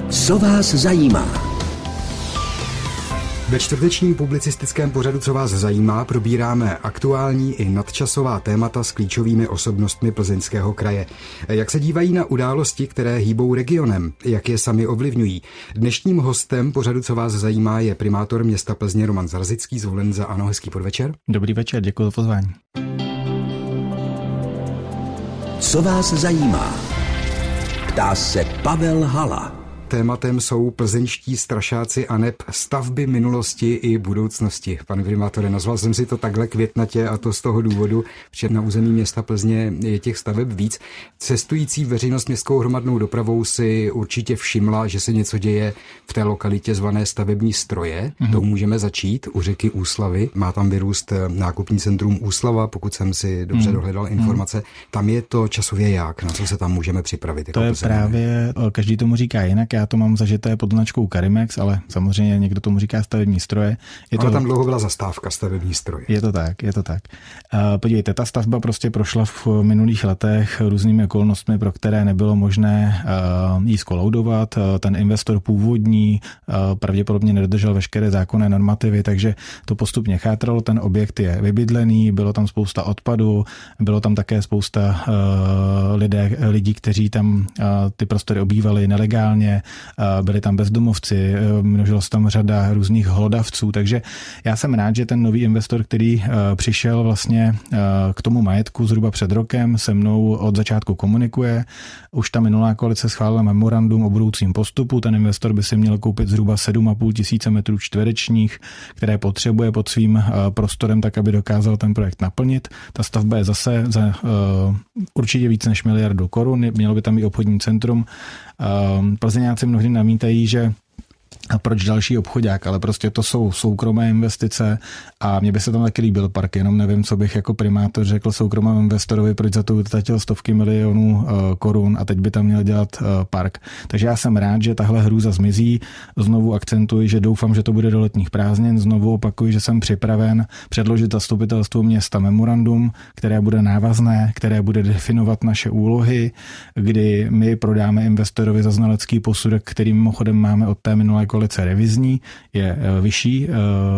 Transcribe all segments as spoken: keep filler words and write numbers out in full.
Co vás zajímá? Ve čtvrtečním publicistickém pořadu Co vás zajímá probíráme aktuální i nadčasová témata s klíčovými osobnostmi Plzeňského kraje. Jak se dívají na události, které hýbou regionem, jak je sami ovlivňují. Dnešním hostem pořadu Co vás zajímá je primátor města Plzně Roman Zarzický, zvolen za ANO. Hezký podvečer. Dobrý večer, děkuji za pozvání. Co vás zajímá? Ptá se Pavel Hala. Tématem jsou plzeňští strašáci aneb stavby minulosti i budoucnosti. Pane primátore, nazval jsem si to takhle květnatě a to z toho důvodu, že na území města Plzně je těch staveb víc. Cestující veřejnost městskou hromadnou dopravou si určitě všimla, že se něco děje v té lokalitě zvané stavební stroje. Mm-hmm. To můžeme začít u řeky Úslavy. Má tam vyrůst nákupní centrum Úslava, pokud jsem si dobře mm-hmm. dohledal informace. Tam je to časově jak? Na co se tam můžeme připravit? Jako to je Plzeň? právě, každý tomu říká jinak. Já to mám zažité pod značkou Karimex, ale samozřejmě někdo tomu říká stavební stroje. Je Ona to... tam dlouho byla zastávka stavební stroje. Je to tak, je to tak. Podívejte, ta stavba prostě prošla v minulých letech různými okolnostmi, pro které nebylo možné jí skoloudovat. Ten investor původní pravděpodobně nedodržel veškeré zákonné normativy, takže to postupně chátralo. Ten objekt je vybydlený, bylo tam spousta odpadu, bylo tam také spousta lidé, lidí, kteří tam ty prostory obývali nelegálně, byli tam bezdomovci, množila se tam řada různých hlodavců, takže já jsem rád, že ten nový investor, který přišel vlastně k tomu majetku zhruba před rokem, se mnou od začátku komunikuje. Už ta minulá koalice schválila memorandum o budoucím postupu, ten investor by si měl koupit zhruba sedm a půl tisíce metrů čtverečních, které potřebuje pod svým prostorem, tak aby dokázal ten projekt naplnit. Ta stavba je zase za uh, určitě víc než miliardu korun, mělo by tam i obchodní centrum. Uh, Plzeňáci mnohdy namítají, že a proč další obchodák, ale prostě to jsou soukromé investice a mně by se tam taky líbil park, jenom nevím, co bych jako primátor řekl soukromému investorovi, proč za to utratil stovky milionů uh, korun a teď by tam měl dělat uh, park. Takže já jsem rád, že tahle hrůza zmizí. Znovu akcentuji, že doufám, že to bude do letních prázdnin. Znovu opakuji, že jsem připraven předložit zastupitelstvu města memorandum, které bude návazné, které bude definovat naše úlohy, kdy my prodáme investorovi za znalecký posudek, který mimochodem máme od té minulé koalice revizní, je vyšší,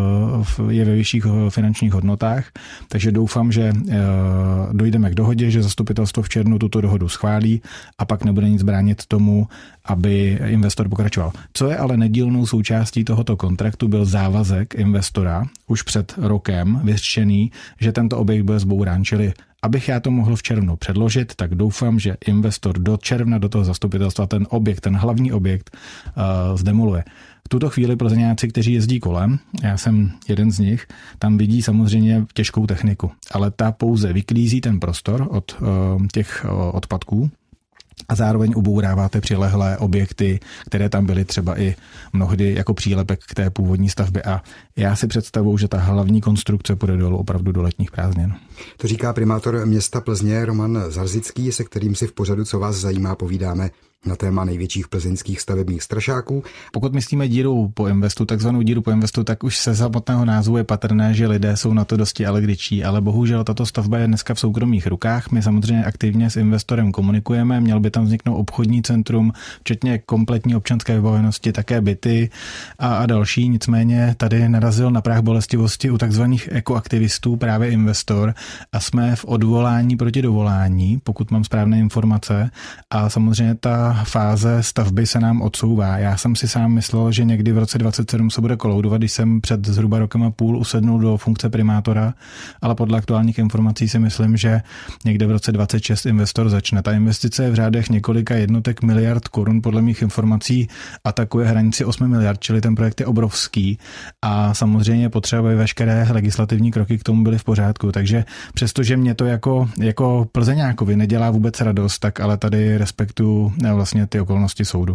je ve vyšších finančních hodnotách, takže doufám, že dojdeme k dohodě, že zastupitelstvo v červnu tuto dohodu schválí a pak nebude nic bránit tomu, aby investor pokračoval. Co je ale nedílnou součástí tohoto kontraktu, byl závazek investora už před rokem vyřčený, že tento objekt bude zbourán, čili abych já to mohl v červnu předložit, tak doufám, že investor do června do toho zastupitelstva ten objekt, ten hlavní objekt uh, zdemoluje. V tuto chvíli Plzeňáci, kteří jezdí kolem, já jsem jeden z nich, tam vidí samozřejmě těžkou techniku, ale ta pouze vyklízí ten prostor od uh, těch uh, odpadků a zároveň ubouráváte přilehlé objekty, které tam byly třeba i mnohdy jako přílepek k té původní stavbě a já si představuji, že ta hlavní konstrukce půjde dolů opravdu do letních prázdnin. To říká primátor města Plzně Roman Zarzický, se kterým si v pořadu Co vás zajímá povídáme na téma největších plzeňských stavebních strašáků. Pokud myslíme díru po investu, takzvanou díru po investu, tak už se samotného názvu je patrné, že lidé jsou na to dosti alegričtí, ale bohužel tato stavba je dneska v soukromých rukách. My samozřejmě aktivně s investorem komunikujeme, měl by tam vzniknout obchodní centrum, včetně kompletní občanské vybavenosti, také byty a, a další. Nicméně tady narazil na práh bolestivosti u takzvaných ekoaktivistů právě investor a jsme v odvolání proti dovolání, pokud mám správné informace, a samozřejmě ta fáze stavby se nám odsouvá. Já jsem si sám myslel, že někdy v roce dvacet sedm se bude koloudovat, když jsem před zhruba rokem a půl usednul do funkce primátora, ale podle aktuálních informací si myslím, že někde v roce dvacet šest investor začne. Ta investice je v řádech několika jednotek miliard korun, podle mých informací atakuje hranici osmi miliard, čili ten projekt je obrovský a samozřejmě potřeba, aby veškeré legislativní kroky k tomu byly v pořádku. Takže přestože mě to jako, jako Plzeňákovi nedělá vůbec radost, tak ale tady respektuju vlastně ty okolnosti soudu.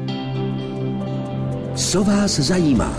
Co vás zajímá?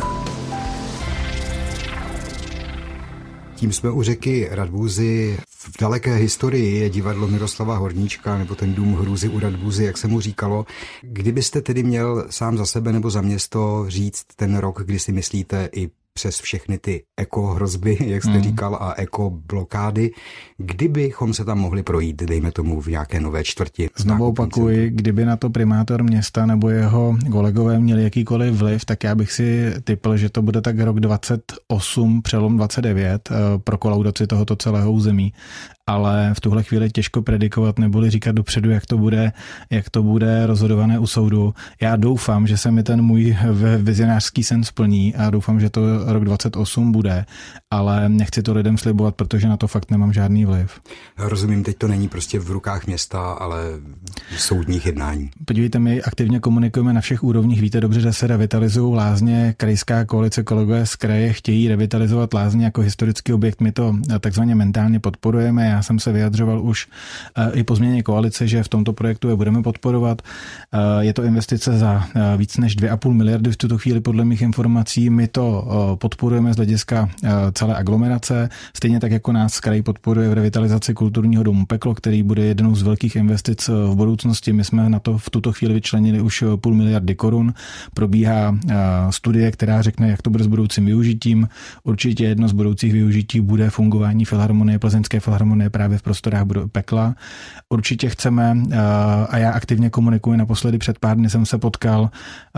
Tím jsme u řeky Radbůzy. V daleké historii je divadlo Miroslava Horníčka nebo ten dům hrůzy u Radbůzy, jak se mu říkalo. Kdybyste tedy měl sám za sebe nebo za město říct ten rok, kdy si myslíte i přes všechny ty ekohrozby, jak jste hmm. říkal, a ekoblokády, kdybychom se tam mohli projít, dejme tomu v nějaké nové čtvrti. Znovu opakuji, kdyby na to primátor města nebo jeho kolegové měli jakýkoliv vliv, tak já bych si tipl, že to bude tak rok dvacet osm, přelom dvacet devět pro kolaudaci tohoto celého území. Ale v tuhle chvíli těžko predikovat neboli říkat dopředu, jak to bude, jak to bude rozhodované u soudu. Já doufám, že se mi ten můj vizionářský sen splní a doufám, že to rok dvacet osm bude, ale nechci to lidem slibovat, protože na to fakt nemám žádný vliv. Rozumím, teď to není prostě v rukách města, ale v soudních jednání. Podívejte, my aktivně komunikujeme na všech úrovních. Víte dobře, že se revitalizují lázně. Krajská koalice, kolegové z kraje chtějí revitalizovat lázně jako historický objekt. My to takzvaně mentálně podporujeme. Já jsem se vyjadřoval už i po změně koalice, že v tomto projektu je budeme podporovat. Je to investice za víc než dvě a půl miliardy v tuto chvíli podle mých informací. My to podporujeme z hlediska celé aglomerace, stejně tak jako nás kraj podporuje v revitalizaci kulturního domu Peklo, který bude jednou z velkých investic v budoucnosti. My jsme na to v tuto chvíli vyčlenili už půl miliardy korun. Probíhá studie, která řekne, jak to bude s budoucím využitím. Určitě jedno z budoucích využití bude fungování filharmonie, Plzeňské filharmonie právě v prostorách Pekla. Určitě chceme, a já aktivně komunikuji, naposledy před pár dny jsem se potkal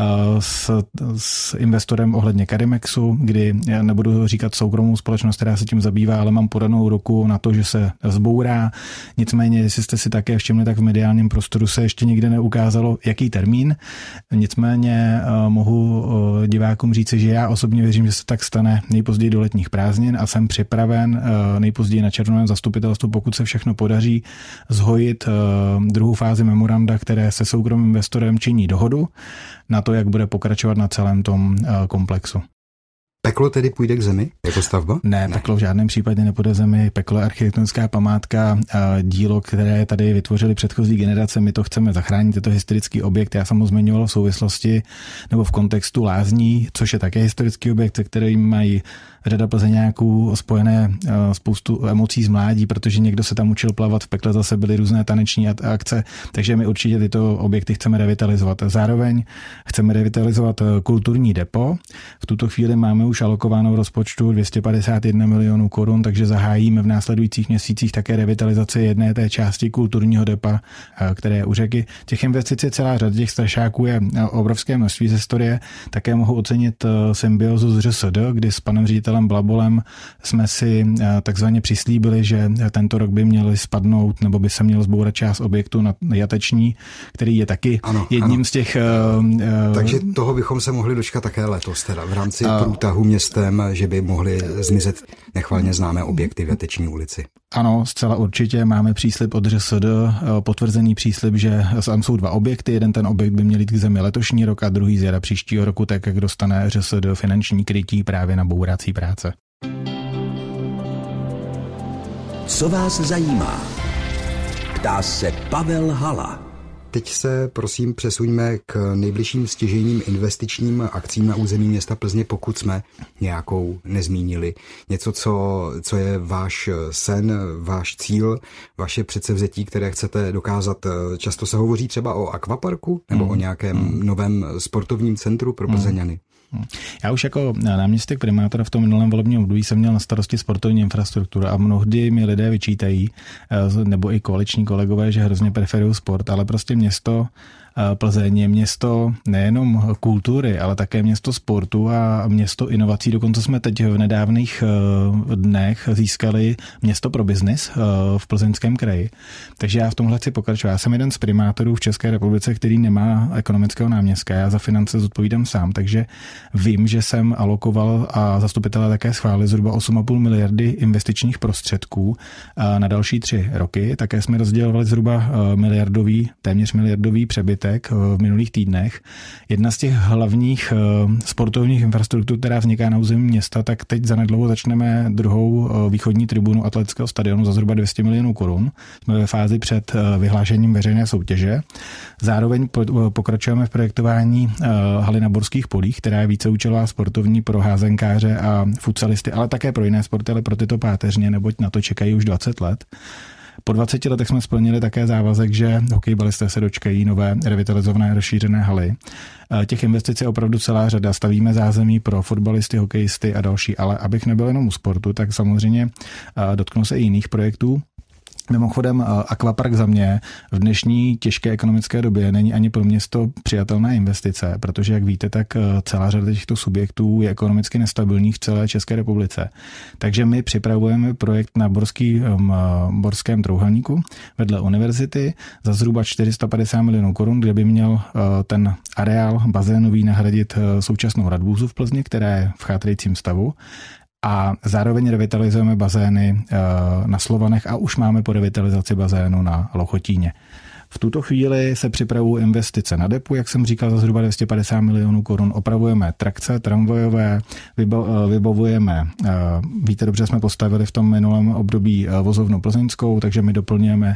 s, s investorem ohledně Karimexu, kdy já nebudu říkat soukromou společnost, která se tím zabývá, ale mám podanou ruku na to, že se zbourá. Nicméně, jestli jste si také všimli, tak v mediálním prostoru se ještě nikde neukázalo, jaký termín. Nicméně mohu divákům říci, že já osobně věřím, že se tak stane nejpozději do letních prázdnin a jsem připraven nejpozději na červnovém zastupitelstvu, pokud se všechno podaří, zhojit druhou fázi memoranda, které se soukromým investorem činí dohodu na to, jak bude pokračovat na celém tom komplexu. Peklo tedy půjde k zemi jako stavba? Ne, ne, Peklo v žádném případě nepůjde zemi. Peklo je architektonická památka, dílo, které tady vytvořili předchozí generace. My to chceme zachránit, je to historický objekt. Já jsem ho zmiňoval v souvislosti nebo v kontextu lázní, což je také historický objekt, se kterým mají řada Plzeňáků spojené spoustu emocí z mládí, protože někdo se tam učil plavat, v Pekle zase byly různé taneční akce, takže my určitě tyto objekty chceme revitalizovat. Zároveň chceme revitalizovat kulturní depo. V tuto chvíli máme už alokováno v rozpočtu dvě stě padesát jedna milionů korun, takže zahájíme v následujících měsících také revitalizaci jedné té části kulturního depa, které je u řeky. Těch investic je celá řada, těch strašáků je obrovské množství z historie. Také mohu ocenit symbiozu z ŘSD, kdy s panem ředitelem Blabolem jsme si takzvaně přislíbili, že tento rok by měli spadnout nebo by se měl zbourat část objektu na Jateční, který je taky ano, jedním ano. z těch... Uh, Takže toho bychom se mohli dočkat také letos, teda v rámci uh, průtahu městem, že by mohly zmizet nechvalně známé objekty v Jateční ulici. Ano, zcela určitě máme příslib od ŘSD, potvrzený příslib, že tam jsou dva objekty. Jeden ten objekt by měl jít k zemi letošní rok a druhý z jara příštího roku, tak jak dostane ŘSD finanční krytí právě na bourací práce. Co vás zajímá? Ptá se Pavel Hala. Teď se prosím přesuňme k nejbližším stěžejním investičním akcím na území města Plzně, pokud jsme nějakou nezmínili. Něco, co, co je váš sen, váš cíl, vaše předsevzetí, které chcete dokázat. Často se hovoří třeba o akvaparku nebo mm. o nějakém mm. novém sportovním centru pro Plzeňany. Já už jako náměstek primátora v tom minulém volebním období jsem měl na starosti sportovní infrastrukturu a mnohdy mi lidé vyčítají, nebo i koaliční kolegové, že hrozně preferují sport, ale prostě město Plzeň je město nejenom kultury, ale také město sportu a město inovací. Dokonce jsme teď v nedávných dnech získali město pro biznis v Plzeňském kraji. Takže já v tomhle chci pokračovat. Já jsem jeden z primátorů v České republice, který nemá ekonomického náměstka. Já za finance zodpovídám sám, takže vím, že jsem alokoval a zastupitelé také schválili zhruba osm a půl miliardy investičních prostředků na další tři roky. Také jsme rozdělovali zhruba miliardový, téměř miliardový přebytek v minulých týdnech. Jedna z těch hlavních sportovních infrastruktur, která vzniká na území města, tak teď zanedlouho začneme druhou východní tribunu atletického stadionu za zhruba dvě stě milionů korun. Jsme ve fázi před vyhlášením veřejné soutěže. Zároveň pokračujeme v projektování haly na Borských polích, která je víceúčelová sportovní pro házenkáře a futsalisty, ale také pro jiné sporty, ale pro tyto páteřně, neboť na to čekají už dvacet let. Po dvaceti letech jsme splnili také závazek, že hokejbalisté se dočkají nové revitalizované rozšířené haly. Těch investic je opravdu celá řada. Stavíme zázemí pro fotbalisty, hokejisty a další, ale abych nebyl jenom u sportu, tak samozřejmě dotknu se i jiných projektů. Mimochodem akvapark za mě v dnešní těžké ekonomické době není ani pro město přijatelná investice, protože jak víte, tak celá řada těchto subjektů je ekonomicky nestabilních v celé České republice. Takže my připravujeme projekt na Borský, Borském trouhelníku vedle univerzity za zhruba čtyři sta padesát milionů korun, kde by měl ten areál bazénový nahradit současnou Radbůzu v Plzni, která je v chátrajícím stavu. A zároveň revitalizujeme bazény na Slovanech a už máme po revitalizaci bazénu na Lochotíně. V tuto chvíli se připravují investice na depu, jak jsem říkal, za zhruba dvě stě padesát milionů korun. Opravujeme trakce tramvajové, vybavujeme, víte, dobře jsme postavili v tom minulém období vozovnu plzeňskou, takže my doplňujeme,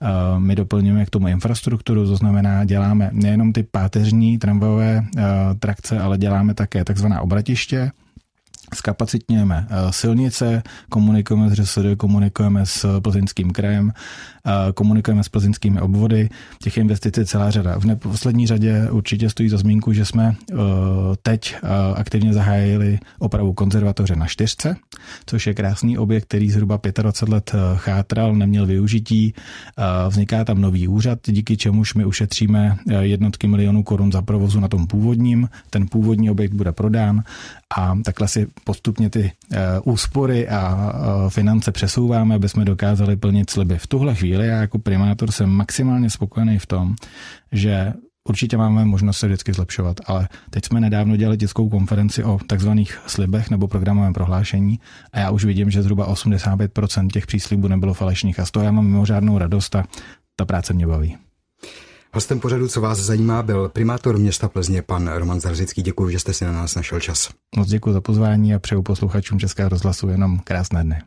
my doplňujeme k tomu infrastrukturu, to znamená, děláme nejenom ty páteřní tramvajové trakce, ale děláme také takzvaná obratiště. Zkapacitňujeme silnice, komunikujeme s ŘSD, komunikujeme s Plzeňským krajem, komunikujeme s plzeňskými obvody. Těch investic je celá řada. V neposlední řadě určitě stojí za zmínku, že jsme teď aktivně zahájili opravu konzervatoře na Čtyřce, což je krásný objekt, který zhruba dvacet pět let chátral, neměl využití. Vzniká tam nový úřad, díky čemuž my ušetříme jednotky milionů korun za provozu na tom původním. Ten původní objekt bude prodán a takhle si postupně ty úspory a finance přesouváme, aby jsme dokázali plnit sliby. V tuhle chvíli já jako primátor jsem maximálně spokojený v tom, že určitě máme možnost se vždycky zlepšovat, ale teď jsme nedávno dělali tiskovou konferenci o takzvaných slibech nebo programovém prohlášení a já už vidím, že zhruba osmdesát pět procent těch příslibů nebylo falešných a z toho já mám mimořádnou radost a ta práce mě baví. Hostem pořadu, co vás zajímá, byl primátor města Plzně, pan Roman Zarzický. Děkuji, že jste si na nás našel čas. Moc děkuji za pozvání a přeju posluchačům Českého rozhlasu jenom krásné dny.